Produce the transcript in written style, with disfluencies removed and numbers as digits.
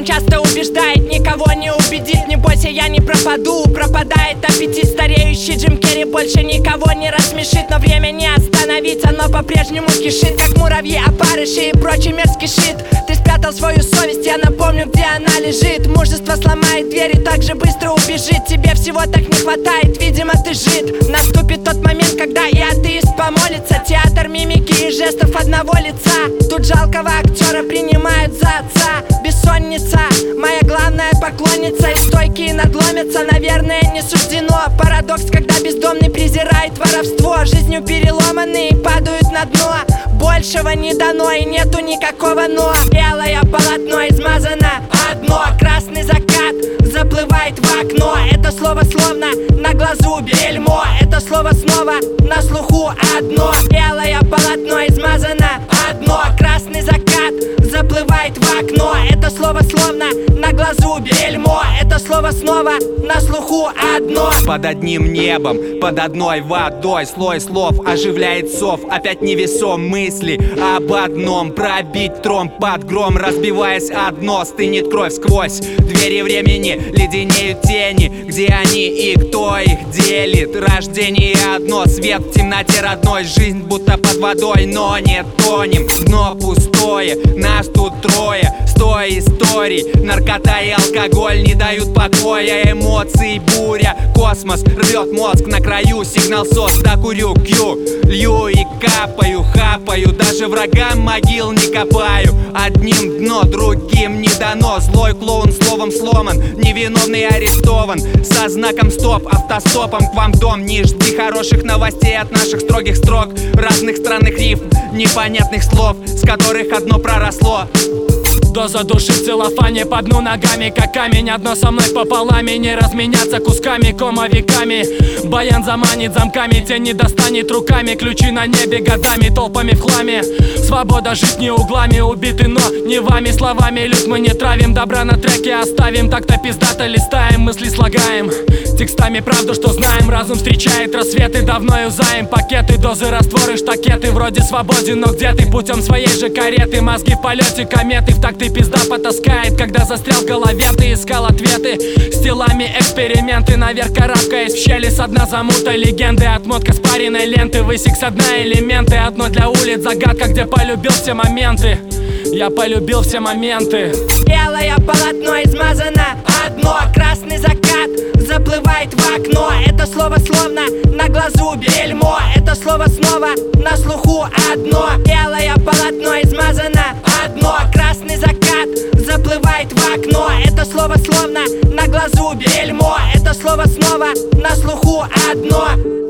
часто убеждает, никого не убедит. Не бойся, я не пропаду. Пропадает аппетит, стареющий Джим Керри больше никого не рассмешит. Но время не остановить, оно по-прежнему кишит, как муравьи, опарыши и прочий мерзкий шит. Ты спрятал свою совесть, я напомню, где она лежит. Мужество сломает двери, так же быстро убежит. Тебе всего так не хватает, видимо ты жид. Наступит тот момент, когда и атеист помолится. Театр мимики и жестов одного лица. Тут жалкого актера принимают за отца. Бессонница, моя главная поклонница. И стойкие надломятся, наверное, не суждено. Парадокс, когда бездомный презирает воровство. Жизнью переломанные падают на дно. Большего не дано и нету никакого но. Белое полотно измазано одно. Красный закат заплывает в окно. Это слово словно на глазу бельмо. Это слово снова на слуху одно. Белое полотно измазано одно. Красный закат заплывает в окно. Это слово словно на глазу бельмо. Это слово снова на слуху одно. Под одним небом, под одной водой слой слов оживляет сов. Опять невесом мысли об одном. Пробить тромб под гром, разбиваясь одно. Стынет кровь сквозь двери времени, леденеют тени. Где они и кто их делит? Рождение одно, свет в темноте родной. Жизнь будто под водой, но не тонем. Дно пустое, нас тут трое. 100 историй, наркота и алкоголь не дают покоя. Эмоций буря, космос рвет мозг на краю. Сигнал СОС, докурю, кью, лью и капаю, хапаю. Даже врагам могил не копаю. Одним дно, другим не дано. Злой клоун словом сломан, невиновный арестован. Со знаком стоп, автостопом к вам в дом. Не жди хороших новостей от наших строгих строк. Разных странных рифм, непонятных слов, с которых одно проросло. Доза души в целлофане, по дну ногами, как камень. Одно со мной пополами, не разменяться кусками, комовиками. Баян заманит замками, тень не достанет руками. Ключи на небе годами, толпами в хламе. Свобода жить не углами, убиты, но не вами. Словами люд мы не травим, добра на треке оставим. Так-то пиздато листаем, мысли слагаем. Текстами правду, что знаем, разум встречает рассветы. Давно юзаем пакеты, дозы, растворы, штакеты. Вроде свободен, но где ты? Путем своей же кареты. Мозги в полете, кометы, в такт и пизда потаскает. Когда застрял в голове, ты искал ответы. С телами эксперименты, наверх карабкаясь в щели. С дна замута легенды, отмотка спаренной ленты. Высек со дна элементы, одно для улиц загадка, где полюбил все моменты. Я полюбил все моменты. Белое полотно измазано одно. Красный закат заплывает в окно. Это слово словно на глазу бельмо. Это слово снова на слуху одно. Белое полотно измазано одно. Красный закат заплывает в окно. Это слово словно на глазу бельмо. Это слово снова на слуху одно.